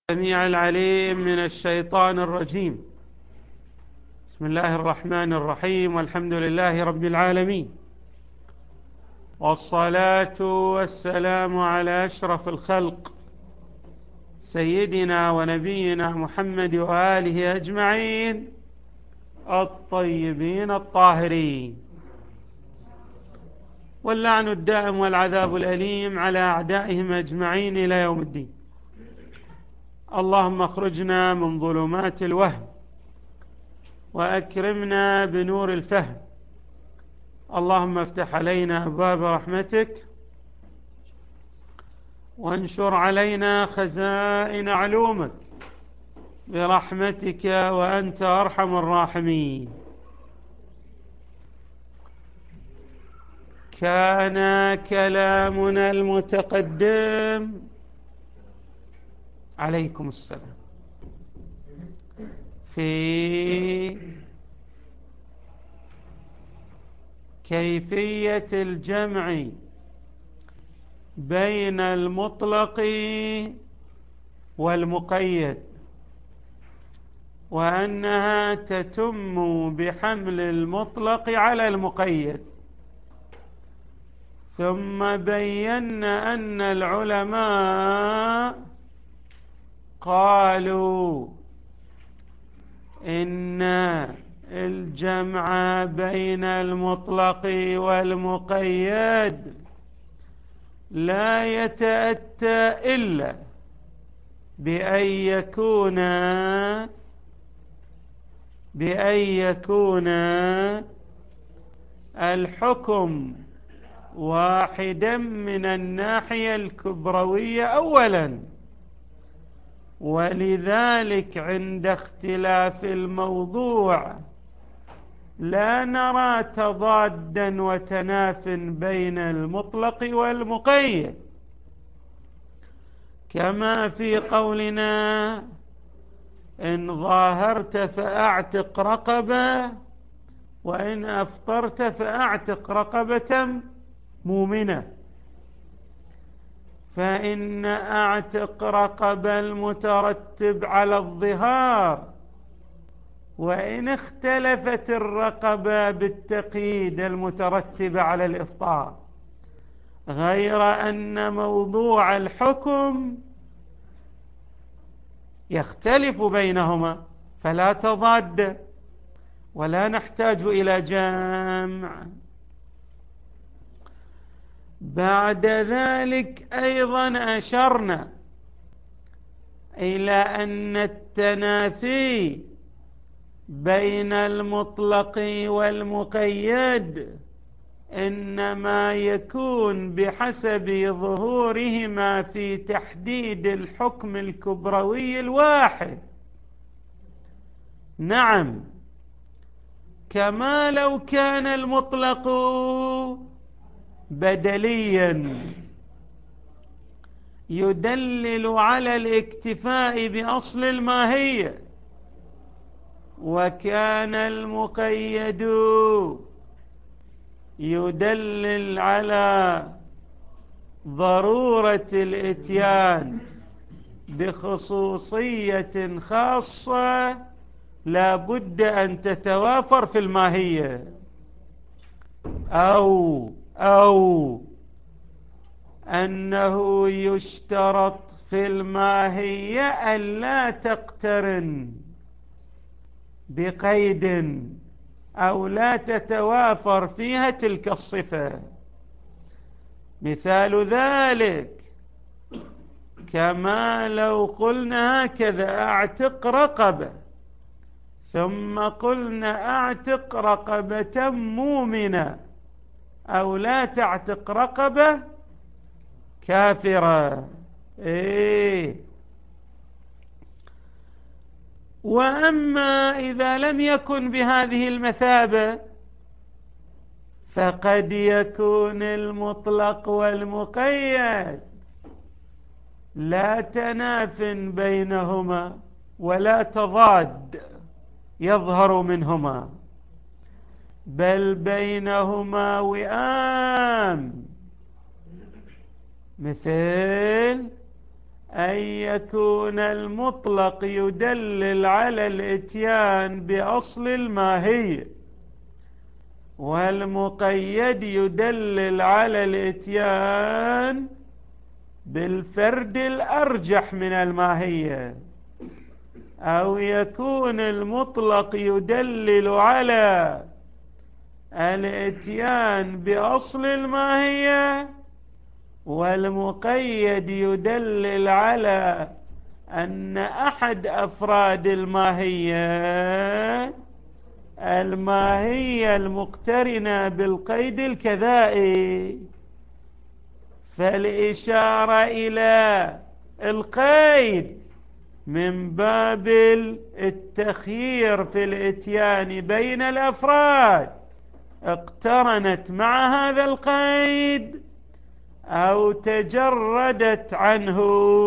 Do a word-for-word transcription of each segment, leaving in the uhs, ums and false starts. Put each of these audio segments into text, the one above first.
السميع العليم من الشيطان الرجيم. بسم الله الرحمن الرحيم، والحمد لله رب العالمين، والصلاة والسلام على أشرف الخلق سيدنا ونبينا محمد وآله أجمعين الطيبين الطاهرين، واللعن الدائم والعذاب الأليم على أعدائهم أجمعين إلى يوم الدين. اللهم اخرجنا من ظلمات الوهم وأكرمنا بنور الفهم. اللهم افتح علينا أبواب رحمتك وانشر علينا خزائن علومك برحمتك وأنت أرحم الراحمين. كان كلامنا المتقدم عليكم السلام في كيفية الجمع بين المطلق والمقيد، وأنها تتم بحمل المطلق على المقيد. ثم بينا أن العلماء قالوا إن الجمع بين المطلق والمقيد لا يتأتى إلا بأن يكون بأن يكون الحكم واحدا من الناحية الكبروية أولا، ولذلك عند اختلاف الموضوع لا نرى تضادا وتناف بين المطلق والمقيد، كما في قولنا إن ظاهرت فأعتق رقبة، وإن أفطرت فأعتق رقبة مؤمنة. فإن أعتق رقبة المترتب على الظهار، وإن اختلفت الرقبة بالتقييد المترتب على الإفطار، غير أن موضوع الحكم يختلف بينهما فلا تضاد ولا نحتاج إلى جمع. بعد ذلك أيضا أشرنا إلى أن التنافي بين المطلق والمقيد إنما يكون بحسب ظهورهما في تحديد الحكم الكبروي الواحد. نعم، كما لو كان المطلق بدليا يدلل على الاكتفاء بأصل الماهية، وكان المقيد يدلل على ضرورة الإتيان بخصوصية خاصة لا بد أن تتوافر في الماهية، أو أو أنه يشترط في الماهية أن لا تقترن بقيد أو لا تتوافر فيها تلك الصفة. مثال ذلك كما لو قلنا هكذا أعتق رقبة، ثم قلنا أعتق رقبة مؤمنة، أو لا تعتق رقبة كافرة. إيه. وأما إذا لم يكن بهذه المثابة فقد يكون المطلق والمقيد لا تناف بينهما ولا تضاد يظهر منهما، بل بينهما وئام. مثل أن يكون المطلق يدلل على الإتيان بأصل الماهية، والمقيد يدلل على الإتيان بالفرد الأرجح من الماهية، أو يكون المطلق يدلل على الإتيان بأصل الماهية، والمقيد يدلل على أن أحد أفراد الماهية الماهية المقترنة بالقيد الكذائي. فالإشارة إلى القيد من باب التخيير في الإتيان بين الأفراد اقترنت مع هذا القيد أو تجردت عنه،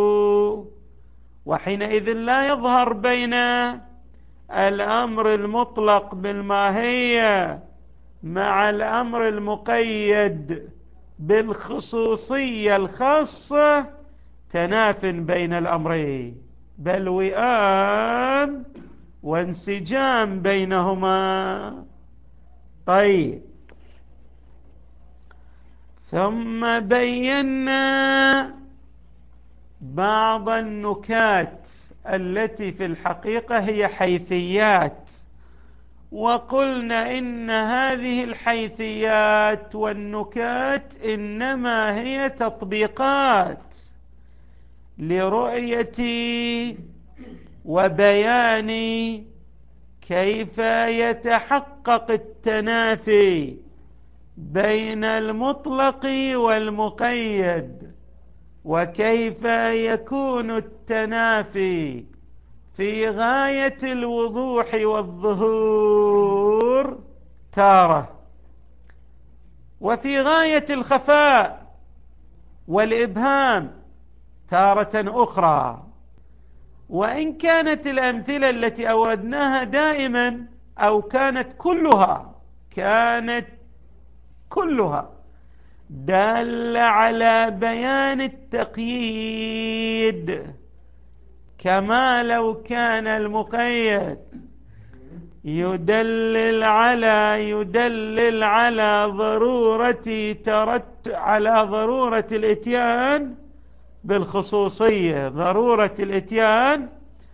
وحينئذ لا يظهر بين الأمر المطلق بالماهية مع الأمر المقيد بالخصوصية الخاصة تناف بين الأمرين، بل وئام وانسجام بينهما. طيب، ثم بينا بعض النكات التي في الحقيقة هي حيثيات، وقلنا إن هذه الحيثيات والنكات إنما هي تطبيقات لرؤية وبيان كيف يتحقق التنافي بين المطلق والمقيد، وكيف يكون التنافي في غاية الوضوح والظهور تارة، وفي غاية الخفاء والإبهام تارة أخرى. وإن كانت الأمثلة التي أوردناها دائما أو كانت كلها كانت كلها دالة على بيان التقييد، كما لو كان المقيد يدلل على يدلل على ضرورة ترت على ضرورة الإتيان بالخصوصية، ضرورة الإتيان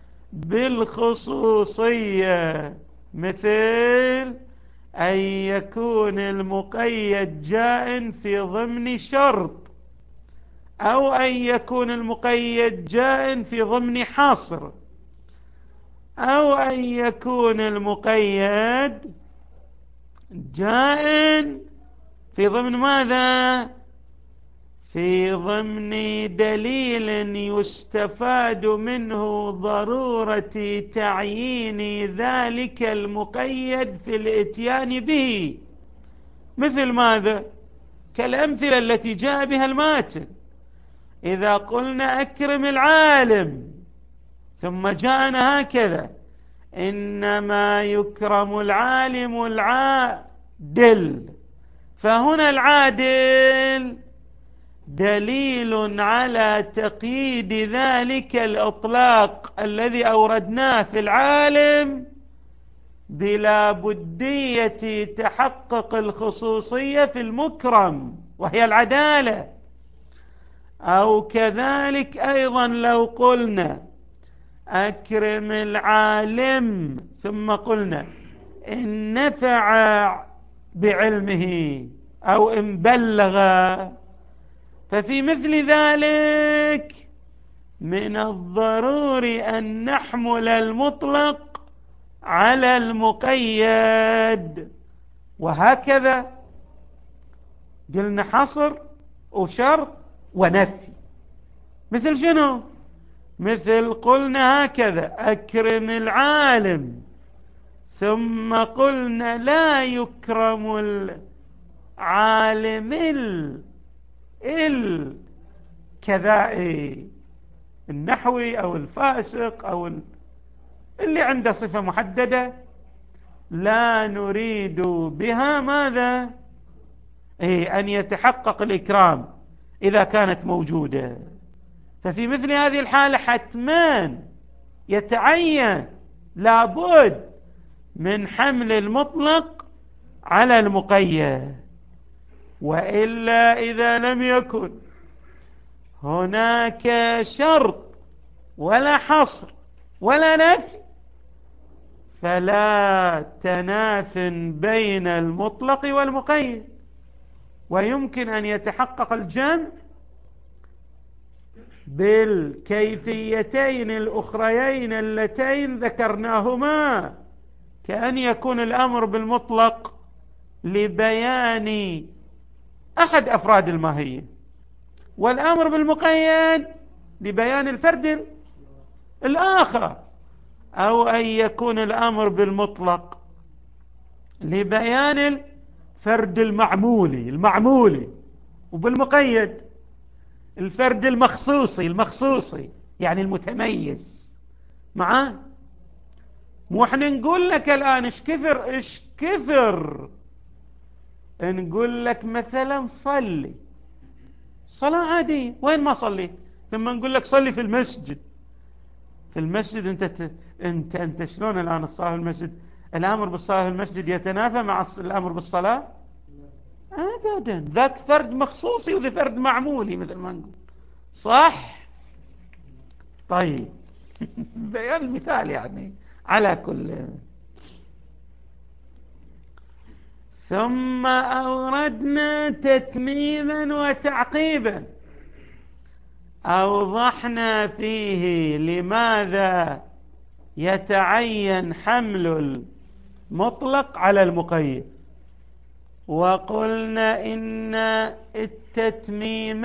بالخصوصية، مثل أن يكون المقيد جاء في ضمن شرط، أو أن يكون المقيد جاء في ضمن حصر، أو أن يكون المقيد جاء في ضمن ماذا؟ في ضمن دليل يستفاد منه ضرورة تعيين ذلك المقيد في الإتيان به. مثل ماذا؟ كالأمثلة التي جاء بها الماتن. إذا قلنا أكرم العالم ثم جاءنا هكذا: إنما يكرم العالم العادل، فهنا العادل دليل على تقييد ذلك الإطلاق الذي أوردناه في العالم بلا بدية تحقق الخصوصية في المكرم وهي العدالة. أو كذلك أيضا لو قلنا أكرم العالم ثم قلنا إن نفع بعلمه أو إن بلغ، ففي مثل ذلك من الضروري أن نحمل المطلق على المقيد، وهكذا قلنا حصر وشرط ونفي. مثل شنو؟ مثل قلنا هكذا أكرم العالم ثم قلنا لا يكرم العالم الكذائي النحوي أو الفاسق أو اللي عنده صفة محددة لا نريد بها ماذا؟ إيه، أن يتحقق الإكرام إذا كانت موجودة. ففي مثل هذه الحالة حتما يتعين لابد من حمل المطلق على المقيد، وإلا إذا لم يكن هناك شرط ولا حصر ولا نفي فلا تناف بين المطلق والمقيد، ويمكن أن يتحقق الجمع بالكيفيتين الأخريين اللتين ذكرناهما، كأن يكون الأمر بالمطلق لبيان أحد أفراد الماهية، والأمر بالمقيد لبيان الفرد الآخر، أو أن يكون الأمر بالمطلق لبيان الفرد المعمولي المعمولي وبالمقيد الفرد المخصوصي المخصوصي يعني المتميز معاه. مو احنا نقول لك الآن ايش كثر ايش كثر نقول لك مثلا صلي صلاة عادية، وين ما صليت ثم نقول لك صلي في المسجد. في المسجد انت ت... انت انت شلون الآن الصلاة في المسجد؟ الأمر بالصلاة في المسجد يتنافى مع الأمر بالصلاة؟ أبدا، ذاك فرد مخصوصي وذا فرد معمولي مثل ما نقول، صح؟ طيب بيان المثال يعني على كل. ثم أوردنا تتميما وتعقيبا أوضحنا فيه لماذا يتعين حمل المطلق على المقيد، وقلنا إن التتميم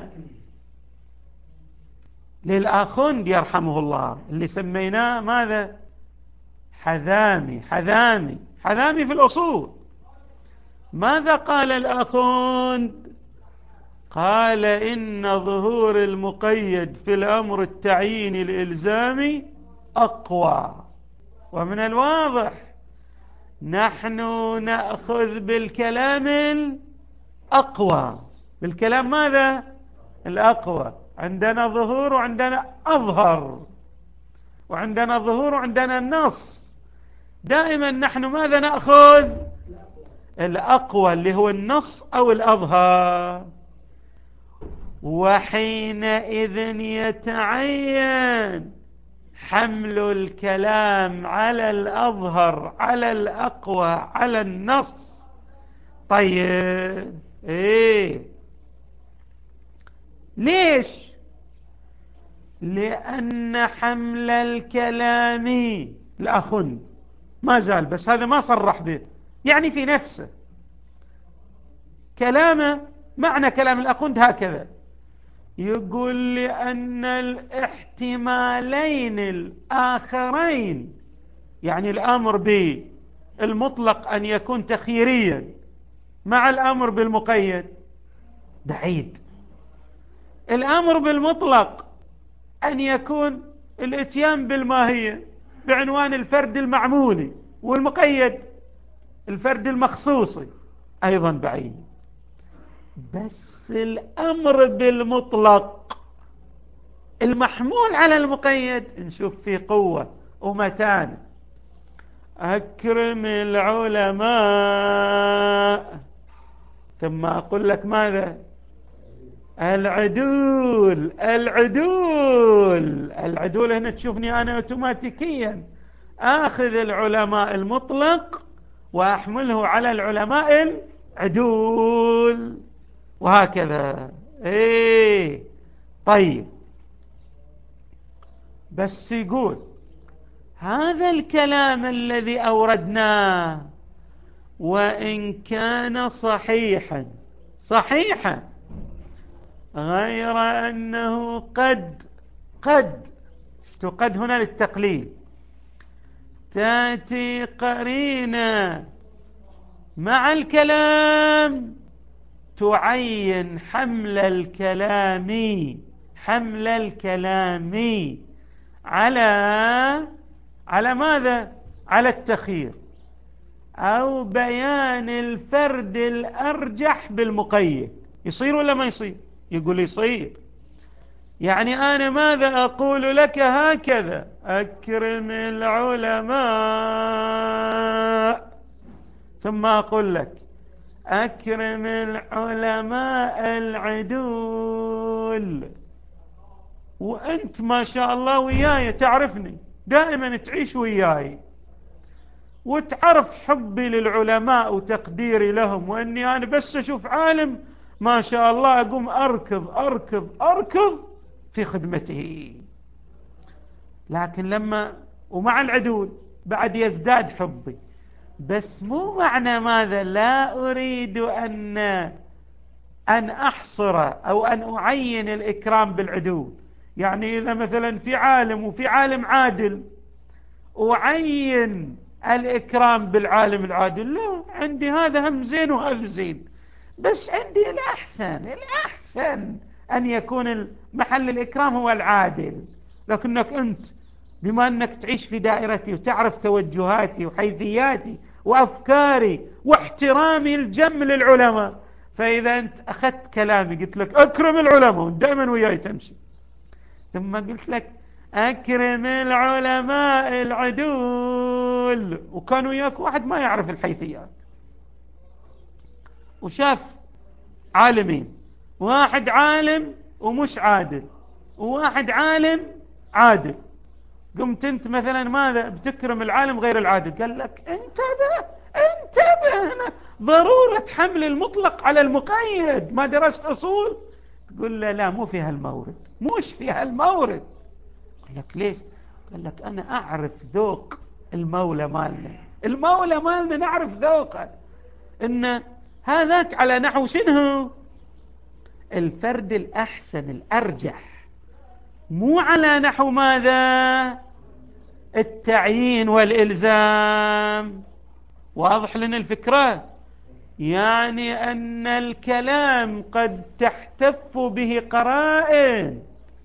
للآخوند يرحمه الله اللي سميناه ماذا؟ حذامي حذامي حذامي في الأصول. ماذا قال الآخوند؟ قال إن ظهور المقيد في الأمر التعييني الإلزامي أقوى، ومن الواضح نحن نأخذ بالكلام الأقوى. بالكلام ماذا؟ الأقوى. عندنا ظهور وعندنا أظهر، وعندنا ظهور وعندنا النص. دائما نحن ماذا نأخذ؟ الأقوى اللي هو النص أو الأظهر. وحينئذ يتعين حمل الكلام على الأظهر على الأقوى على النص. طيب إيه ليش؟ لأن حمل الكلام الأخن ما زال، بس هذا ما صرح به، يعني في نفسه كلامه معنى كلام الأخن هكذا، يقول لأن الاحتمالين الآخرين، يعني الأمر بالمطلق أن يكون تخييريا مع الأمر بالمقيد بعيد. الأمر بالمطلق أن يكون الاتيان بالماهية بعنوان الفرد المعمولي، والمقيد الفرد المخصوصي أيضا بعيد. بس الأمر بالمطلق المحمول على المقيد نشوف فيه قوة ومتانة. أكرم العلماء، ثم أقول لك ماذا؟ العدول العدول العدول. هنا تشوفني أنا أوتوماتيكيا آخذ العلماء المطلق وأحمله على العلماء العدول، وهكذا. إيه طيب، بس يقول هذا الكلام الذي أوردناه وإن كان صحيحا صحيحا غير أنه قد قد شفتوا قد هنا للتقليل تأتي قرينة مع الكلام تعين حمل الكلام حمل الكلام على على ماذا؟ على التخيير أو بيان الفرد الأرجح بالمقيد. يصير ولا ما يصير؟ يقول يصير. يعني أنا ماذا أقول لك؟ هكذا: أكرم العلماء، ثم أقول لك: أكرم العلماء العدول. وأنت ما شاء الله وياي تعرفني دائما، تعيش وياي وتعرف حبي للعلماء وتقديري لهم، وأني أنا بس أشوف عالم ما شاء الله أقوم أركض أركض أركض في خدمته. لكن لما ومع العدول بعد يزداد حبي، بس مو معنى ماذا لا أريد أن أن أحصر أو أن أعين الإكرام بالعدول. يعني إذا مثلا في عالم وفي عالم عادل أعين الإكرام بالعالم العادل، لا، عندي هذا هم زين وهذا زين، بس عندي الأحسن الأحسن أن يكون محل الإكرام هو العادل. لكنك أنت بما أنك تعيش في دائرتي وتعرف توجهاتي وحيثياتي وأفكاري واحترامي الجم للعلماء، فإذا أنت أخذت كلامي قلت لك أكرم العلماء ودائما وياي تمشي، ثم قلت لك أكرم العلماء العدول، وكان وياك واحد ما يعرف الحيثيات وشاف عالمين، واحد عالم ومش عادل وواحد عالم عادل، قمت انت مثلا ماذا بتكرم العالم غير العادل؟ قال لك انتبه انتبه، هنا ضرورة حمل المطلق على المقيد، ما درست أصول؟ تقول له لا، مو في هالمورد، موش في هالمورد. قال لك ليش؟ قال لك أنا أعرف ذوق المولى مالنا، المولى مالنا نعرف ذوقه، إن هذاك على نحو شنو؟ الفرد الأحسن الأرجح، مو على نحو ماذا؟ التعيين والإلزام. واضح لنا الفكرة؟ يعني أن الكلام قد تحتف به قرائن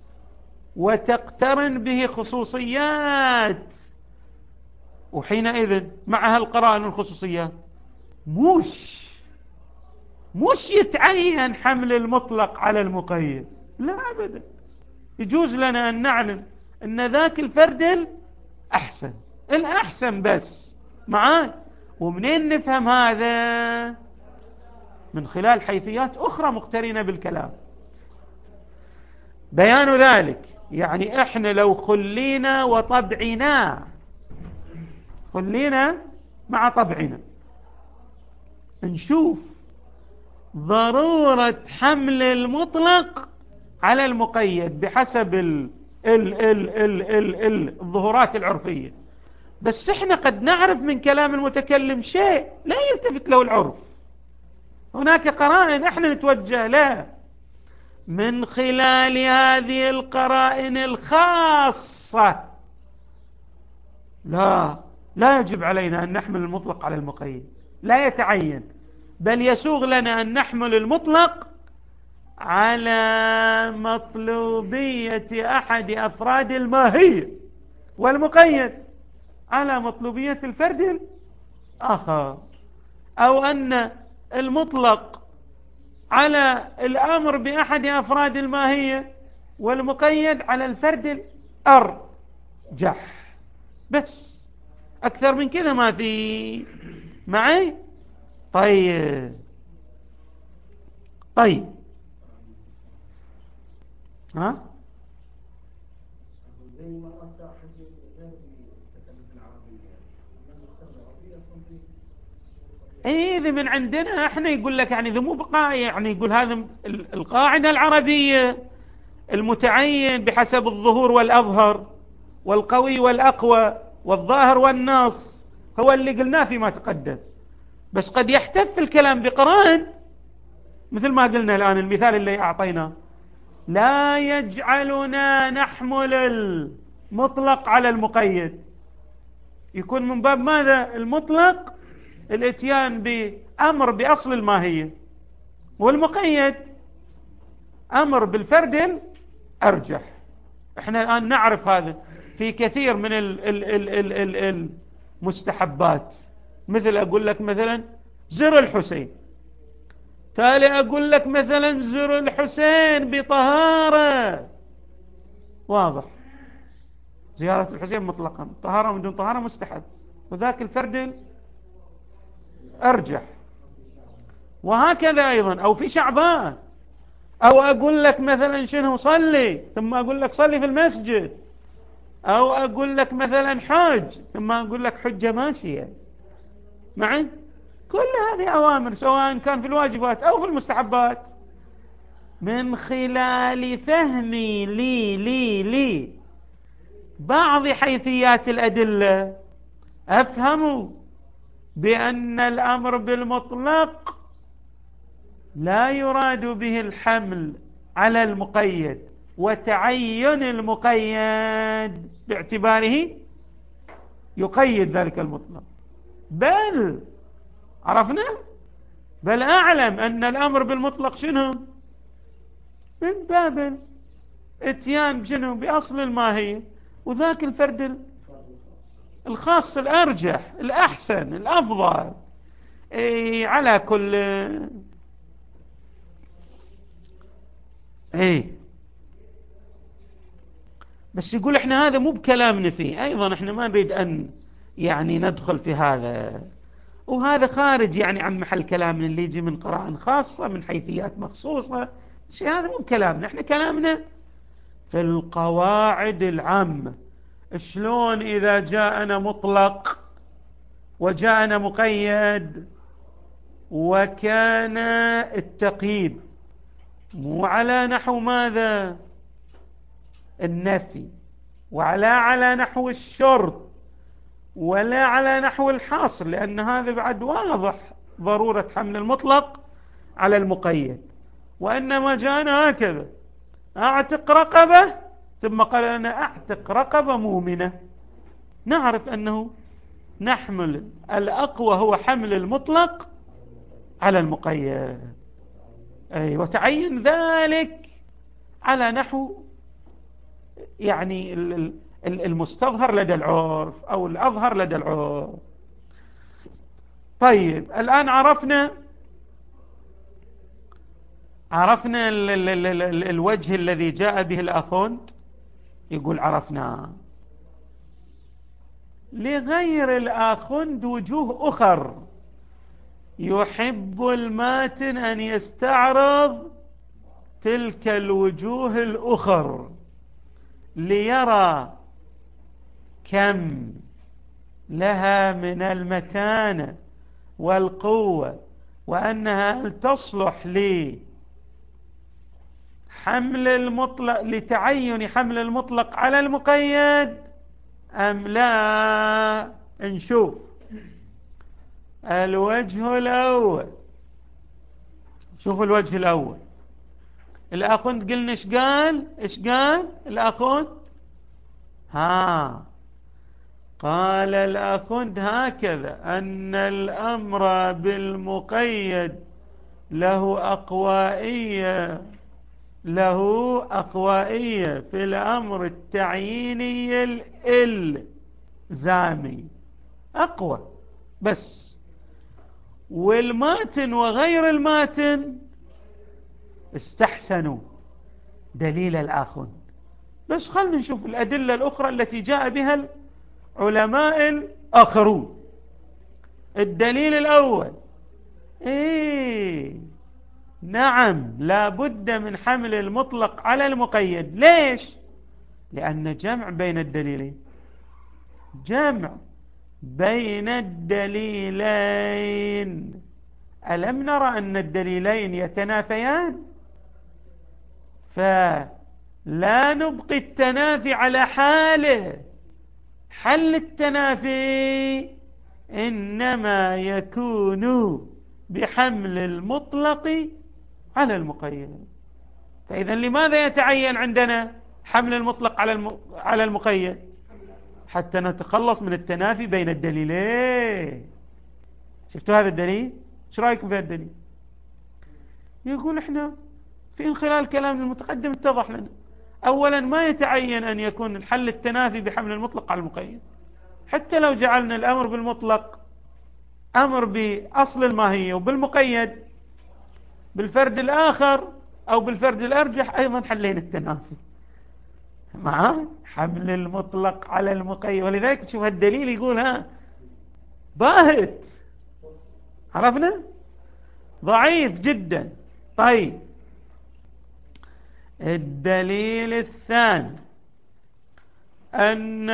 وتقترن به خصوصيات، وحينئذ مع هالقرائن والخصوصيات مش مش يتعين حمل المطلق على المقيد، لا أبدا. يجوز لنا أن نعلم أن ذاك الفرد الأحسن الأحسن بس معاه. ومنين نفهم هذا؟ من خلال حيثيات أخرى مقترنة بالكلام. بيان ذلك يعني إحنا لو خلينا وطبعنا، خلينا مع طبعنا، نشوف ضرورة حمل المطلق على المقيد بحسب ال ال ال ال ال ال الظهورات العرفية. بس احنا قد نعرف من كلام المتكلم شيء لا يلتفت له العرف، هناك قرائن احنا نتوجه لها، من خلال هذه القرائن الخاصة لا لا يجب علينا أن نحمل المطلق على المقيد، لا يتعين، بل يسوغ لنا أن نحمل المطلق على مطلوبية أحد أفراد الماهية، والمقيد على مطلوبية الفرد الآخر، أو أن المطلق على الأمر بأحد أفراد الماهية والمقيد على الفرد الأرجح. بس أكثر من كذا ما في معي. طيب طيب ها ايه إذا من عندنا احنا يقول لك يعني ذا مو بقاء، يعني يقول هذا القاعدة العربية المتعين بحسب الظهور والأظهر والقوي والأقوى والظاهر والنص هو اللي قلناه فيما تقدم. بس قد يحتف الكلام بقرائن مثل ما قلنا الآن المثال اللي أعطيناه لا يجعلنا نحمل المطلق على المقيد، يكون من باب ماذا؟ المطلق الاتيان بأمر بأصل الماهية، والمقيد أمر بالفرد الأرجح. احنا الآن نعرف هذا في كثير من ال ال ال ال ال المستحبات، مثل أقول لك مثلا زر الحسين، تالي أقول لك مثلا زر الحسين بطهارة، واضح، زيارة الحسين مطلقا، طهارة من دون طهارة مستحب، وذاك الفرد أرجح. وهكذا أيضا، أو في شعبان، أو أقول لك مثلا شنو صلي ثم أقول لك صلي في المسجد، أو أقول لك مثلا حج ثم أقول لك حجة ماشية معي. كل هذه أوامر سواء كان في الواجبات أو في المستحبات. من خلال فهمي لي لي لي بعض حيثيات الأدلة أفهم بأن الأمر بالمطلق لا يراد به الحمل على المقيد وتعين المقيد باعتباره يقيد ذلك المطلق، بل عرفنا بل أعلم أن الأمر بالمطلق شنو؟ من باب اتيان شنو؟ بأصل الماهية، وذاك الفرد الخاص الأرجح الأحسن الأفضل. إيه على كل ايه بس يقول احنا هذا مو بكلامنا فيه، ايضا احنا ما نريد ان يعني ندخل في هذا، وهذا خارج يعني عن محل كلامنا اللي يجي من قراءة خاصة من حيثيات مخصوصة. شيء هذا مو بكلامنا، احنا كلامنا في القواعد العامة. شلون اذا جاءنا مطلق وجاءنا مقيد وكان التقييد مو على نحو ماذا؟ النفي، وعلى على نحو الشرط، ولا على نحو الحصر، لأن هذا بعد واضح ضرورة حمل المطلق على المقيد. وإنما جاءنا هكذا أعتق رقبة ثم قال لنا أعتق رقبة مؤمنة، نعرف أنه نحمل الأقوى هو حمل المطلق على المقيد، أي وتعين ذلك على نحو يعني المستظهر لدى العرف أو الأظهر لدى العرف. طيب الآن عرفنا عرفنا ال ال ال ال الوجه الذي جاء به الأخوند. يقول عرفنا لغير الأخوند وجوه أخر يحب الماتن أن يستعرض تلك الوجوه الأخر ليرى كم لها من المتانة والقوة، وأنها تصلح لحمل المطلق لتعين حمل المطلق على المقيد أم لا. نشوف الوجه الأول. شوف الوجه الأول. الأخوند قلنا إيش قال إيش قال الأخوند؟ ها قال الأخوند هكذا أن الأمر بالمقيد له أقوائية له أقوائية في الأمر التعييني الإلزامي أقوى بس، والماتن وغير الماتن استحسنوا دليل الآخوند. بس خلنا نشوف الأدلة الأخرى التي جاء بها العلماء الآخرون. الدليل الأول إيه نعم لا بد من حمل المطلق على المقيد. ليش؟ لأن جمع بين الدليلين جمع بين الدليلين. ألم نرى أن الدليلين يتنافيان؟ فلا نبقي التنافي على حاله. حل التنافي إنما يكون بحمل المطلق على المقيد. فإذا لماذا يتعين عندنا حمل المطلق على على المقيد؟ حتى نتخلص من التنافي بين الدليلين. شفتوا هذا الدليل؟ ايش رايكم في هذا الدليل؟ يقول احنا في خلال كلام المتقدم اتضح لنا اولا ما يتعين ان يكون الحل التنافي بحمل المطلق على المقيد. حتى لو جعلنا الامر بالمطلق امر باصل الماهيه وبالمقيد بالفرد الاخر او بالفرد الارجح ايضا حلينا التنافي. مع حمل المطلق على المقيد. ولذلك تشوف الدليل يقول ها باهت، عرفنا ضعيف جدا. طيب الدليل الثاني أن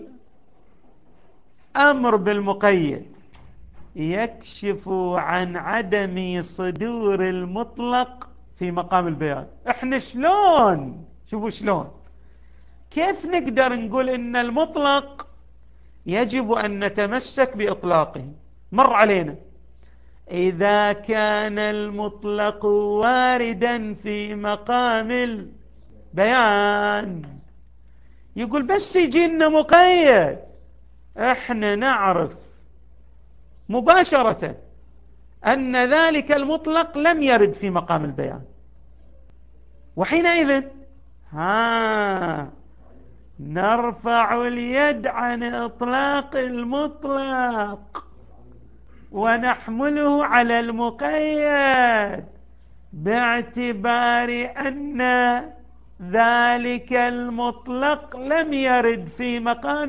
الأمر بالمقيد يكشف عن عدم صدور المطلق في مقام البيان. احنا شلون، شوفوا شلون، كيف نقدر نقول ان المطلق يجب ان نتمسك بإطلاقه؟ مر علينا إذا كان المطلق واردا في مقام البيان، يقول بس يجينا مقيد احنا نعرف مباشرة أن ذلك المطلق لم يرد في مقام البيان، وحينئذ ها نرفع اليد عن إطلاق المطلق ونحمله على المقيد باعتبار أن ذلك المطلق لم يرد في مقام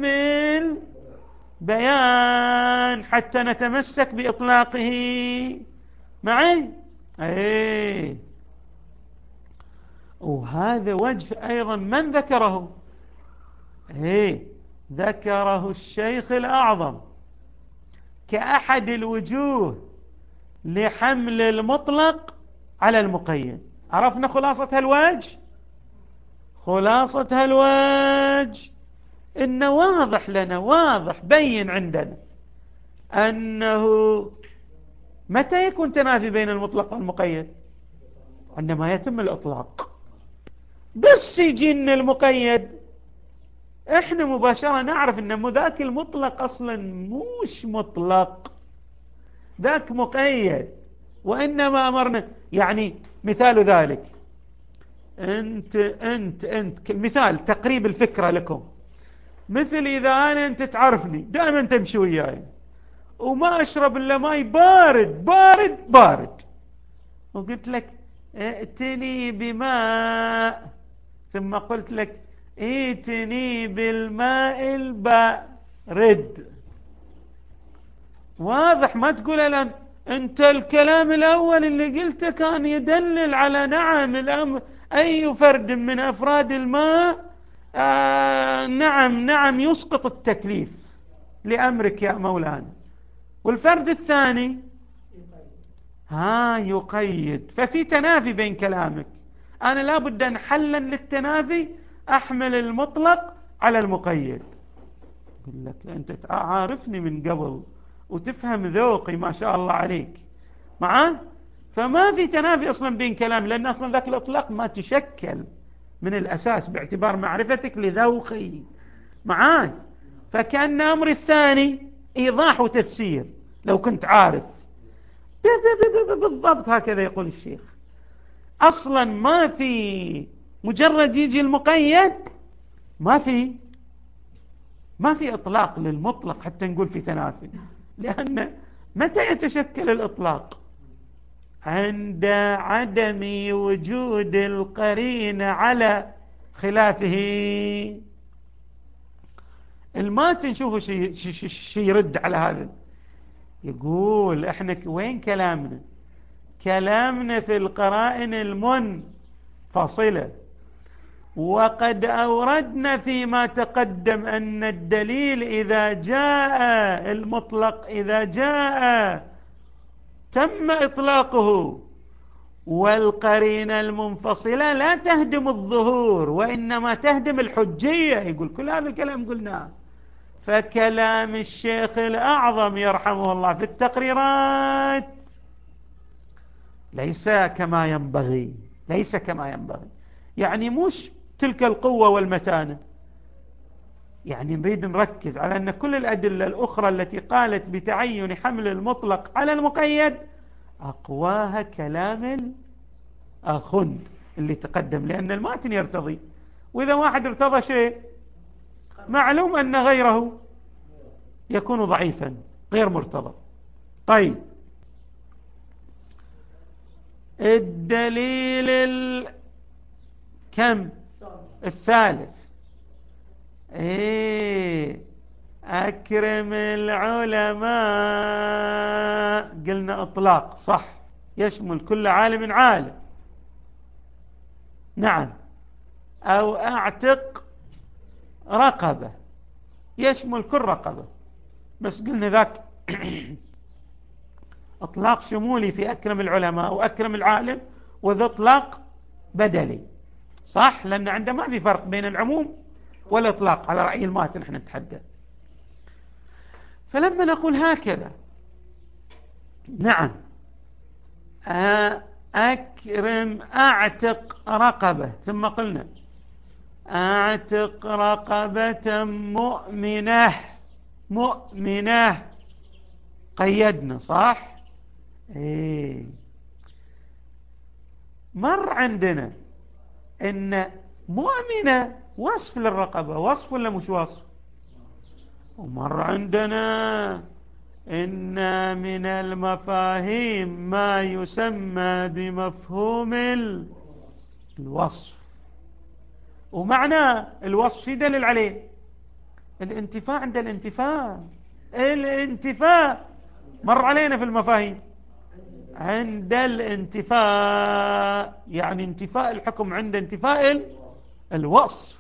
البيان حتى نتمسك بإطلاقه. معي؟ ايه. وهذا وجه أيضا من ذكره؟ ايه ذكره الشيخ الأعظم كأحد الوجوه لحمل المطلق على المقيد. عرفنا خلاصة هالوجه؟ خلاصة هالوجه إنه واضح لنا، واضح بين عندنا أنه متى يكون تنافي بين المطلق والمقيد؟ عندما يتم الإطلاق. بس يجينا المقيد احنا مباشرة نعرف ان ذاك المطلق اصلا مش مطلق، ذاك مقيد، وانما امرنا. يعني مثال ذلك، انت انت انت مثال تقريب الفكرة لكم، مثل اذا انا انت تعرفني دائما تمشي وياي وما اشرب الا ماي بارد بارد بارد، وقلت لك ائتني بماء، ثم قلت لك ائتني بالماء البارد. واضح؟ ما تقول الآن انت الكلام الاول اللي قلته كان يدلل على نعم الامر اي فرد من افراد الماء آه نعم نعم يسقط التكليف لامرك يا مولانا، والفرد الثاني ها يقيد. ففي تنافي بين كلامك. أنا لابد أن حلا للتنافي أحمل المطلق على المقيد. أقول لك أنت عارفني من قبل وتفهم ذوقي ما شاء الله عليك معاه. فما في تنافي أصلا بين كلام، لأن أصلا ذاك الإطلاق ما تشكل من الأساس باعتبار معرفتك لذوقي معاه. فكأن أمر الثاني إيضاح وتفسير لو كنت عارف بالضبط. هكذا يقول الشيخ، أصلا ما في مجرد يجي المقيد ما في ما في إطلاق للمطلق حتى نقول في تنافي. لأن متى يتشكل الإطلاق؟ عند عدم وجود القرين على خلافه. الماتن شوفوا شيء شي شي شي يرد على هذا، يقول احنا وين كلامنا؟ كلامنا في القرائن المنفصلة، وقد أوردنا فيما تقدم أن الدليل إذا جاء المطلق إذا جاء تم إطلاقه، والقرينة المنفصلة لا تهدم الظهور وإنما تهدم الحجية. يقول كل هذا الكلام قلناه. فكلام الشيخ الأعظم يرحمه الله في التقريرات ليس كما ينبغي، ليس كما ينبغي. يعني مش تلك القوة والمتانة. يعني نريد نركز على أن كل الأدلة الأخرى التي قالت بتعين حمل المطلق على المقيد أقواها كلام الأخند اللي تقدم، لأن الماتن يرتضي، وإذا واحد ارتضى شيء معلوم أن غيره يكون ضعيفا غير مرتضى. طيب الدليل ال... كم الثالث ايه أكرم العلماء، قلنا إطلاق صح، يشمل كل عالم عالم. نعم. أو أعتق رقبة، يشمل كل رقبة، بس قلنا ذاك إطلاق شمولي في أكرم العلماء وأكرم العالم، وذا إطلاق بدلي صح، لأن عنده ما في فرق بين العموم والإطلاق على رأي الماتن نحن نتحدث. فلما نقول هكذا نعم أكرم أعتق رقبة، ثم قلنا أعتق رقبة مؤمنة، مؤمنة قيدنا صح. إيه مر عندنا إن مؤمنة وصف للرقبة، وصف ولا مش وصف؟ ومر عندنا إن من المفاهيم ما يسمى بمفهوم الوصف، ومعنى الوصف في دليل عليه الانتفاء. عند الانتفاء، الانتفاء مر علينا في المفاهيم، عند الانتفاء يعني انتفاء الحكم عند انتفاء الوصف.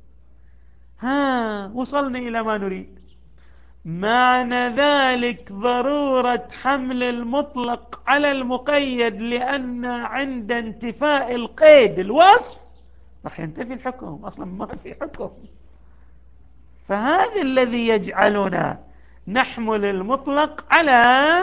ها وصلنا إلى ما نريد. معنى ذلك ضرورة حمل المطلق على المقيد، لأن عند انتفاء القيد الوصف راح ينتفي الحكم، أصلا ما في حكم. فهذا الذي يجعلنا نحمل المطلق على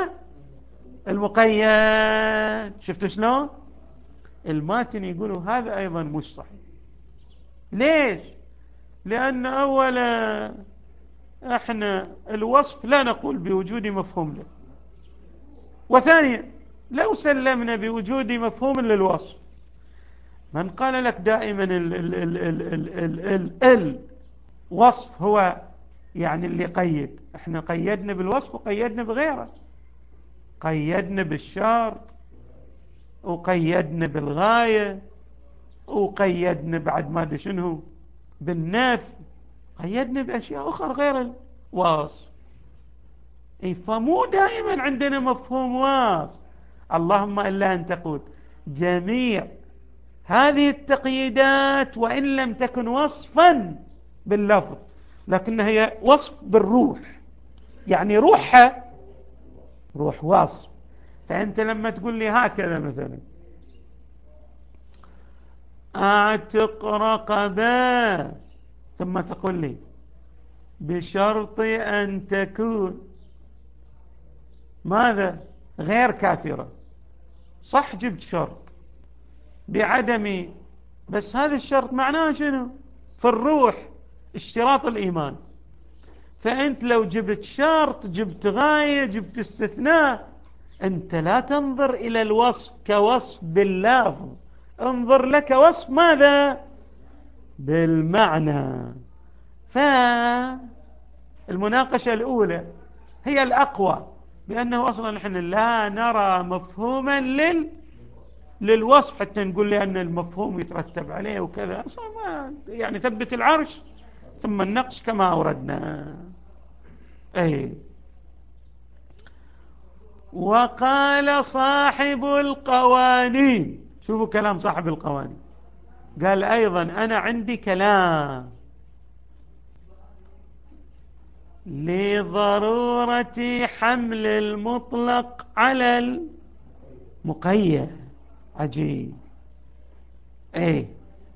المقيد. شفتوا شلون؟ الماتن يقولوا هذا أيضا مش صحيح. ليش؟ لأن أولا احنا الوصف لا نقول بوجود مفهوم له، وثانيا لو سلمنا بوجود مفهوم للوصف، من قال لك دائما ال ال ال ال ال ال ال الوصف هو يعني اللي قيد؟ احنا قيدنا بالوصف وقيدنا بغيره، قيدنا بالشرط وقيدنا بالغاية وقيدنا بعد ما ادري شنو بالنفي، قيدنا بأشياء أخرى غير الوصف. اي فمو دائما عندنا مفهوم وصف، اللهم إلا أن تقول جميع هذه التقييدات وإن لم تكن وصفا باللفظ لكنها هي وصف بالروح، يعني روحها روح وصف. فأنت لما تقول لي هكذا مثلا أعتق رقبة، ثم تقول لي بشرط أن تكون ماذا غير كافرة، صح جبت شرط بعدم، بس هذا الشرط معناه شنو في الروح؟ اشتراط الإيمان. فأنت لو جبت شرط جبت غاية جبت استثناء، أنت لا تنظر إلى الوصف كوصف باللفظ، انظر لك وصف ماذا بالمعنى. فالمناقشة الأولى هي الأقوى، بأنه أصلا نحن لا نرى مفهوما لل للوصف حتى نقول لأن المفهوم يترتب عليه وكذا، أصلا ما يعني ثبت العرش ثم النقش كما أوردنا. أي وقال صاحب القوانين، شوفوا كلام صاحب القوانين، قال أيضا أنا عندي كلام لضرورة حمل المطلق على المقيد. عجيب. ايه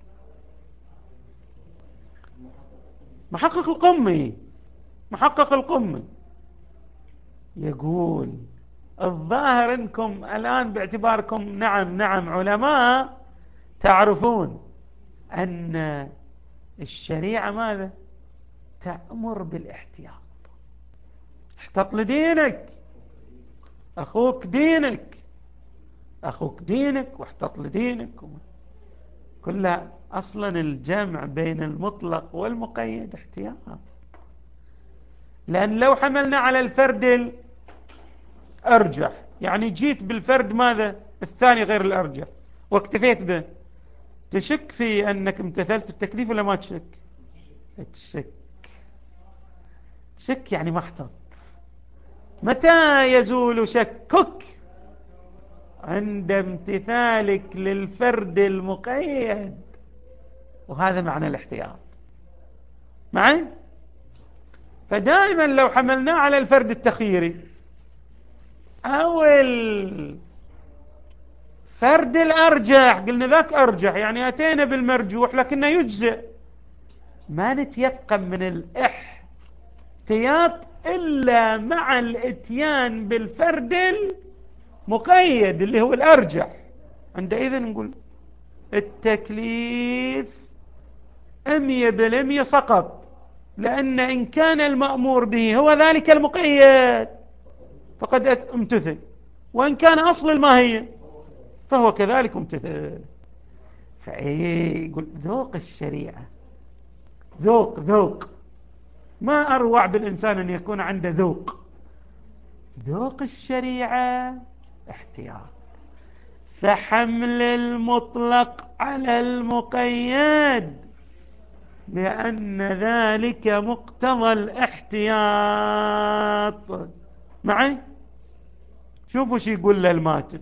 محقق القمي، محقق القمي يقول الظاهر انكم الآن باعتباركم نعم نعم علماء تعرفون أن الشريعة ماذا تأمر بالاحتياط. احتط لدينك، أخوك دينك، أخوك دينك واحتط لدينك. كلها أصلا الجمع بين المطلق والمقيد احتياط، لأن لو حملنا على الفرد الأرجح يعني جيت بالفرد ماذا الثاني غير الأرجح واكتفيت به، تشك في أنك امتثلت التكليف ولا ما تشك؟ تشك. شك يعني محتط. متى يزول شكك؟ عند امتثالك للفرد المقيد، وهذا معنى الاحتياط معي. فدائما لو حملناه على الفرد التخييري أو الفرد الأرجح، قلنا ذاك أرجح يعني أتينا بالمرجوح لكنه يجزئ، ما نتيقن من الاحتياط إلا مع الاتيان بالفرد المقيد اللي هو الأرجح. عندئذ نقول التكليف مية بالمية سقط، لأن إن كان المأمور به هو ذلك المقيد فقد امتثل، وإن كان أصل الماهية فهو كذلك امتثل. فإيه يقول ذوق الشريعة، ذوق ذوق ما أروع بالإنسان أن يكون عنده ذوق. ذوق الشريعة احتياط. فحمل المطلق على المقيد لأن ذلك مقتضى الاحتياط. معي؟ شوفوا شو يقول له الماتن.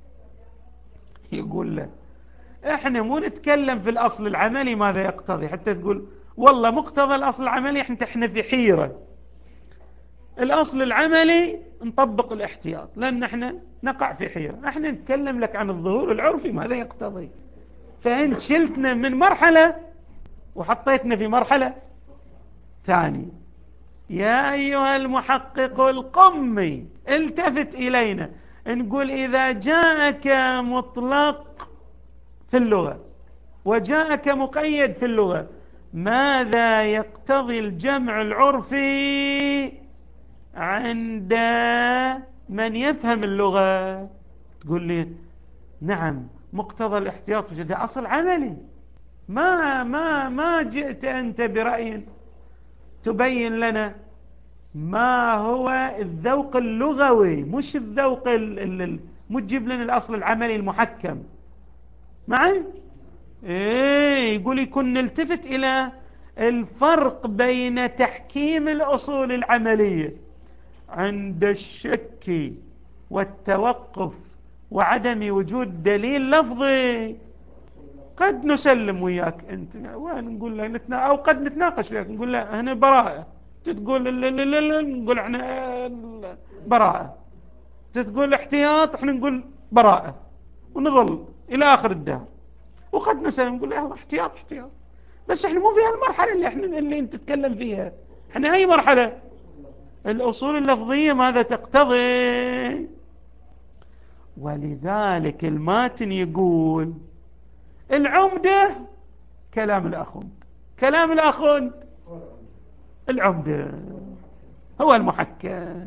يقول له احنا مو نتكلم في الأصل العملي ماذا يقتضي حتى تقول والله مقتضى الأصل العملي، احنا احنا في حيرة. الأصل العملي نطبق الاحتياط لأن احنا نقع في حيرة. احنا نتكلم لك عن الظهور العرفي ماذا يقتضي. فانت شلتنا من مرحلة وحطيتنا في مرحلة ثانية. يا أيها المحقق القمي التفت إلينا. نقول إذا جاءك مطلق في اللغة وجاءك مقيد في اللغة، ماذا يقتضي الجمع العرفي عند من يفهم اللغة؟ تقول لي نعم مقتضى الاحتياط في هذا أصل عملي. ما ما ما جئت أنت برأي تبين لنا ما هو الذوق اللغوي، مش الذوق مو تجيب لنا الأصل العملي المحكم. معي؟ إيه يقول يكون نلتفت إلى الفرق بين تحكيم الأصول العملية عند الشك والتوقف وعدم وجود دليل لفظي. قد نسلم وياك أنت ونقول له نتنا أو قد نتناقش وياك نقول له هنا براءة، تقول لا لا لا نقول احنا براءة، تقول احتياط احنا نقول براءة، ونظل إلى آخر الدهر. وقد نسلم نقول له احتياط احتياط، بس احنا مو في هالمرحلة اللي احنا اللي انت تتكلم فيها. احنا أي مرحلة؟ الأصول اللفظية ماذا تقتضي؟ ولذلك الماتن يقول العمدة كلام الأخوند، كلام الأخوند العمدة هو المحكم.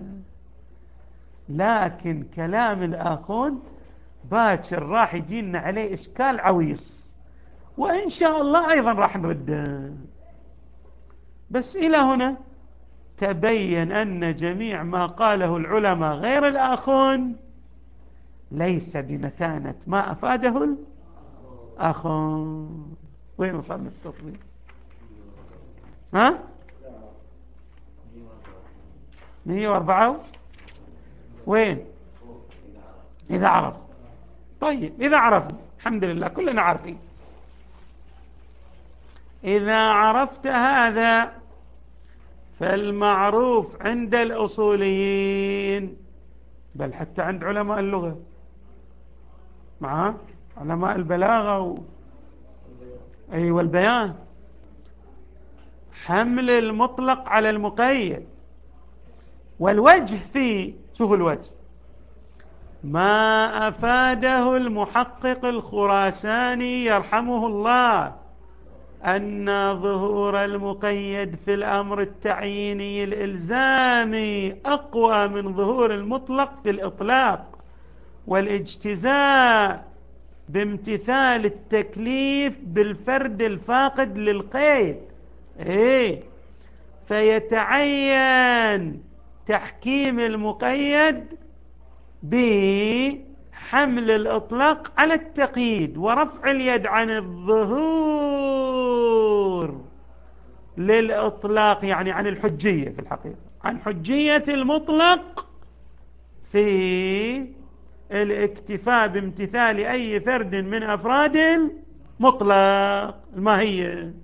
لكن كلام الآخوند باكر راح يجينا عليه إشكال عويص، وإن شاء الله أيضا راح نرده. بس إلى هنا تبين أن جميع ما قاله العلماء غير الآخوند ليس بمتانة ما أفاده الآخوند. وين وصلنا التطبيق؟ ها؟ مئة وأربعة وين؟ إذا عرف. طيب إذا عرف الحمد لله كلنا عارفين. إذا عرفت هذا فالمعروف عند الأصوليين بل حتى عند علماء اللغة مع علماء البلاغة و... أي والبيان حمل المطلق على المقيد. والوجه فيه شوفوا الوجه ما أفاده المحقق الخراساني يرحمه الله أن ظهور المقيد في الأمر التعييني الإلزامي أقوى من ظهور المطلق في الإطلاق والاجتزاء بامتثال التكليف بالفرد الفاقد للقيد. إيه فيتعين تحكيم المقيد بحمل الإطلاق على التقييد ورفع اليد عن الظهور للإطلاق، يعني عن الحجية في الحقيقة، عن حجية المطلق في الاكتفاء بامتثال أي فرد من أفراد المطلق الماهية.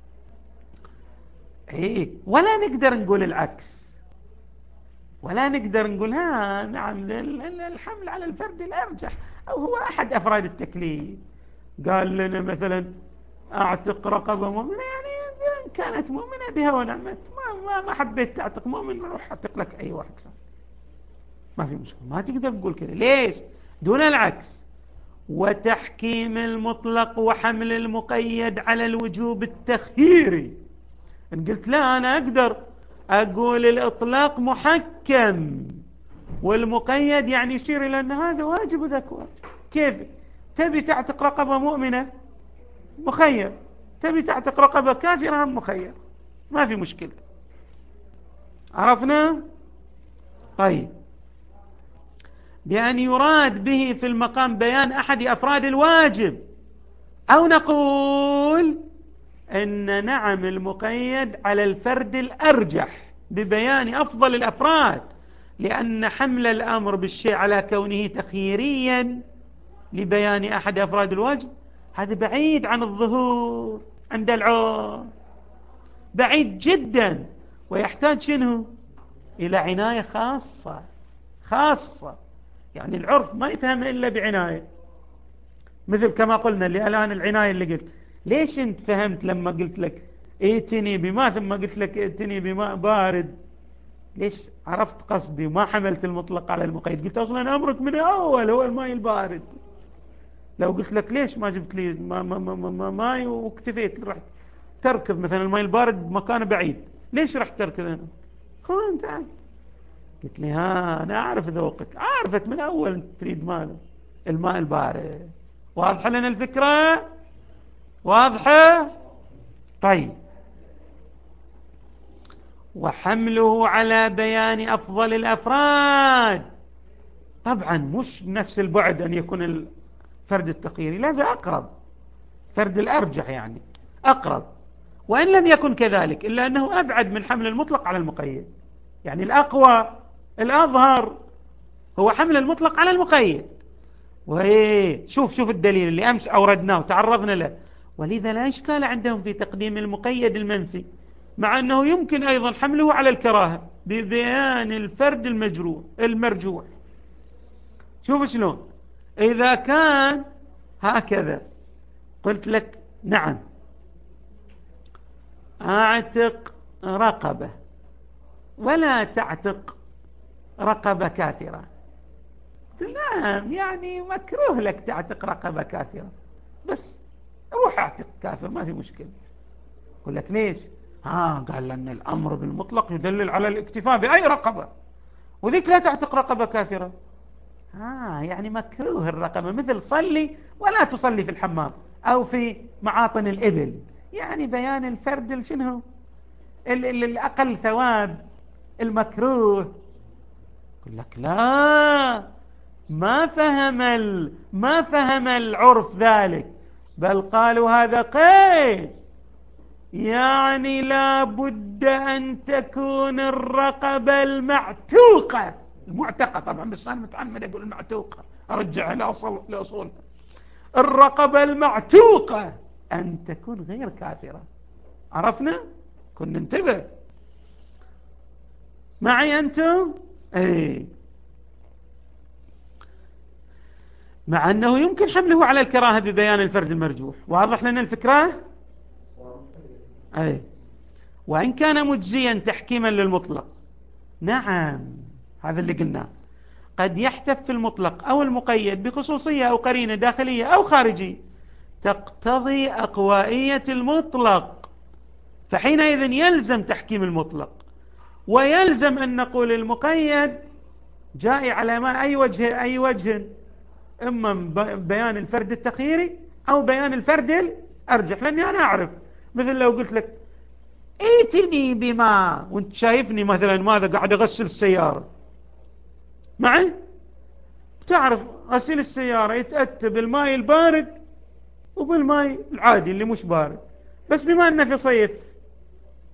إيه، ولا نقدر نقول العكس، ولا نقدر نقول ها نعم الحمل على الفرد الأرجح، أو هو أحد أفراد التكليف. قال لنا مثلا أعتق رقبة مؤمنة، يعني كانت مؤمنة بها ونعمت، ما, ما حبيت تعتق مؤمن، روح أعتق لك أي واحد، ما في مشكلة. ما تقدر تقول كذا. ليش؟ دون العكس. وتحكيم المطلق وحمل المقيد على الوجوب التخييري. إن قلت لا، أنا أقدر أقول الإطلاق محكم والمقيد يعني يشير إلى أن هذا واجب وذاك واجب. كيف؟ تبي تعتق رقبة مؤمنة مخير، تبي تعتق رقبة كافرة هم مخير، ما في مشكلة. عرفنا؟ طيب، بأن يراد به في المقام بيان أحد أفراد الواجب، أو نقول إن نعم المقيد على الفرد الأرجح ببيان أفضل الأفراد، لأن حمل الأمر بالشيء على كونه تخييريا لبيان أحد أفراد الواجب هذا بعيد عن الظهور عند العرف، بعيد جدا، ويحتاج شنو؟ إلى عناية خاصة خاصة. يعني العرف ما يفهم إلا بعناية، مثل كما قلنا اللي الآن العناية اللي قلت. ليش أنت فهمت لما قلت لك ائتني بماء ثم قلت لك ائتني بماء بارد؟ ليش عرفت قصدي وما حملت المطلق على المقيد؟ قلت أصلا أمرك من الأول هو الماء البارد. لو قلت لك ليش ما جبت لي ما ما ما ما ما ماء واكتفيت، رحت تركض مثلا الماء البارد بمكان بعيد، ليش رحت تركض هنا؟ خذ تعال. قلت لي ها أنا أعرف ذوقك، عارفك من أول أنت تريد ماذا؟ الماء البارد. واضحة لنا الفكرة؟ واضحة؟ طيب، وحمله على بيان أفضل الأفراد، طبعا مش نفس البعد أن يكون الفرد التقييري، لا، ذا أقرب، فرد الأرجح يعني أقرب، وإن لم يكن كذلك إلا أنه أبعد من حمل المطلق على المقيد. يعني الأقوى الأظهر هو حمل المطلق على المقيد. وإيه، شوف شوف الدليل اللي أمس أوردناه وتعرضنا له. ولذا لا إشكال عندهم في تقديم المقيد المنفي، مع أنه يمكن أيضا حمله على الكراهة ببيان الفرد المجروح المرجوح. شوف شلون، إذا كان هكذا قلت لك نعم أعتق رقبة ولا تعتق رقبة كافرة، نعم يعني مكروه لك تعتق رقبة كافرة، بس روح اعتق كافر ما في مشكلة. أقول لك ليش؟ ها قال لأن الأمر بالمطلق يدلل على الاكتفاء بأي رقبة، وذيك لا تعتق رقبة كافرة. ها يعني مكروه الرقبة، مثل صلي ولا تصلي في الحمام أو في معاطن الإبل، يعني بيان الفرد شنو الأقل ثواب المكروه. أقول لك لا، ما فهم ال... ما فهم العرف ذلك، بل قالوا هذا قيد، يعني لا بد أن تكون الرقبة المعتوقة، المعتقة طبعا، بس أنا متعمد أقول المعتوقة، أرجع لأصل لأصولها. الرقبة المعتوقة أن تكون غير كافرة. عرفنا؟ كنا ننتبه معي أنتم؟ أي، مع أنه يمكن حمله على الكراهة ببيان الفرد المرجوح. واضح لنا الفكرة؟ أي، وإن كان مجزيا تحكيما للمطلق، نعم هذا اللي قلناه، قد يحتف في المطلق أو المقيد بخصوصية أو قرينة داخلية أو خارجية تقتضي أقوائية المطلق، فحينئذ يلزم تحكيم المطلق، ويلزم أن نقول المقيد جاء على ما أي وجه أي وجه، إما بيان الفرد التخييري أو بيان الفرد الأرجح. لأني أنا أعرف، مثل لو قلت لك ائتني بما وانت شايفني مثلا ماذا قاعد أغسل السيارة معي، تعرف غسيل السيارة يتأتى بالماء البارد وبالماء العادي اللي مش بارد، بس بما أنه في صيف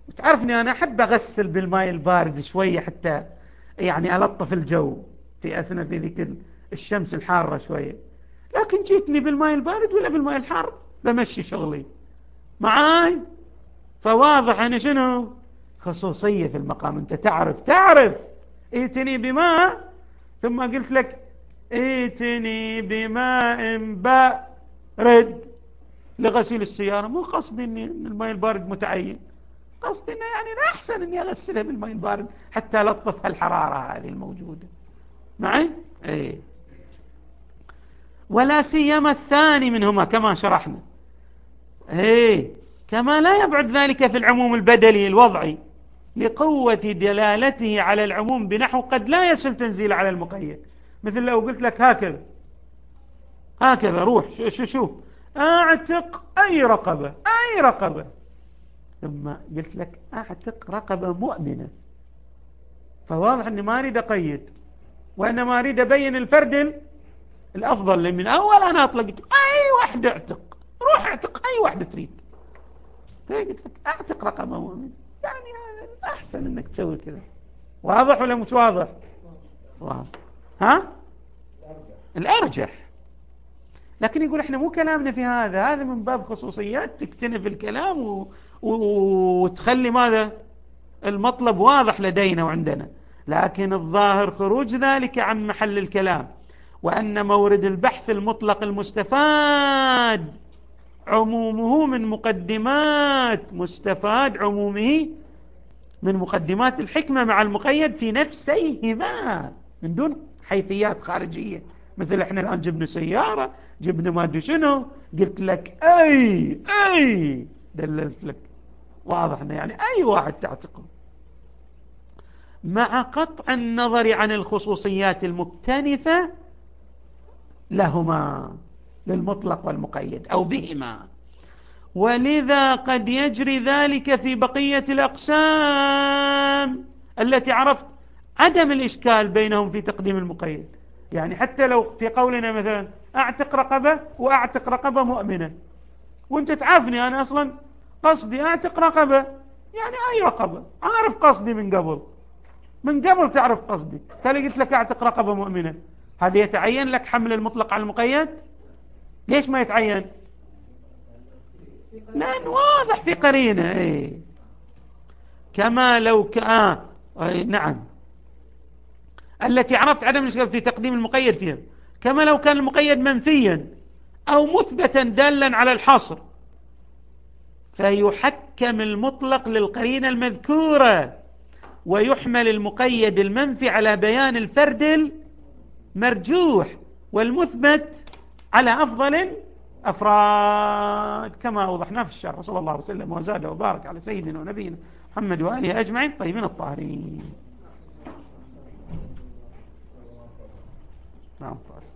وتعرفني أنا أحب أغسل بالماء البارد شوية حتى يعني ألطف الجو في أثناء في ذيك الشمس الحارة شوية، لكن جيتني بالماء البارد ولا بالماء الحار بمشي شغلي معاي. فواضح أن شنو خصوصية في المقام. أنت تعرف تعرف ائتني بماء ثم قلت لك ائتني بماء بارد لغسيل السيارة، مو قصدي أن الماء البارد متعين، قصدي أنه يعني الأحسن أني أغسلها بالماء البارد حتى ألطف الحرارة هذه الموجودة معي. ايه ولا سيما الثاني منهما كما شرحنا. ايه كما لا يبعد ذلك في العموم البدلي الوضعي لقوة دلالته على العموم بنحو قد لا يصل تنزيل على المقيد. مثل لو قلت لك هكذا هكذا روح شو شوف اعتق اي رقبة اي رقبة، ثم قلت لك اعتق رقبة مؤمنة، فواضح اني ما اريد اقيد وانما اريد ابين الفرد الافضل اللي من اول انا اطلق اي واحدة اعتق، روح اعتق اي واحدة تريد. قلت لك اعتق رقبة مؤمنة، يعني هذا الاحسن انك تسوي كذا. واضح ولا مش واضح؟ واضح. ها الارجح. لكن يقول احنا مو كلامنا في هذا، هذا من باب خصوصيات تكتنف الكلام و... و... وتخلي ماذا المطلب واضح لدينا وعندنا، لكن الظاهر خروج ذلك عن محل الكلام، وأن مورد البحث المطلق المستفاد عمومه من مقدمات مستفاد عمومه من مقدمات الحكمة مع المقيد في نفسيهما من دون حيثيات خارجية. مثل احنا الآن جبنا سيارة جبنا ما ادري شنو، قلت لك اي اي دللت لك، واضح انه يعني اي واحد تعتقه، مع قطع النظر عن الخصوصيات المكتنفة لهما للمطلق والمقيد أو بهما. ولذا قد يجري ذلك في بقية الأقسام التي عرفت عدم الإشكال بينهم في تقديم المقيد. يعني حتى لو في قولنا مثلا أعتق رقبة وأعتق رقبة مؤمنة، وانت تعرفني أنا أصلا قصدي أعتق رقبة يعني أي رقبة، عارف قصدي من قبل من قبل تعرف قصدي، تالي قلت لك أعتق رقبة مؤمنة، هذا يتعين لك حمل المطلق على المقيد؟ ليش ما يتعين؟ لأن واضح في قرينة. ايه كما لو ك... آه. ايه نعم التي عرفت عدم الإشكال في تقديم المقيد فيها، كما لو كان المقيد منفيا أو مثبتا دالا على الحصر، فيحكم المطلق للقرينة المذكورة، ويحمل المقيد المنفي على بيان الفرد المرجوح، والمثبت على أفضل الأفراد كما أوضحنا في الشرح. صلى الله عليه وسلم وزاد وبارك على سيدنا ونبينا محمد وآله أجمعين طيبين الطاهرين. نعم.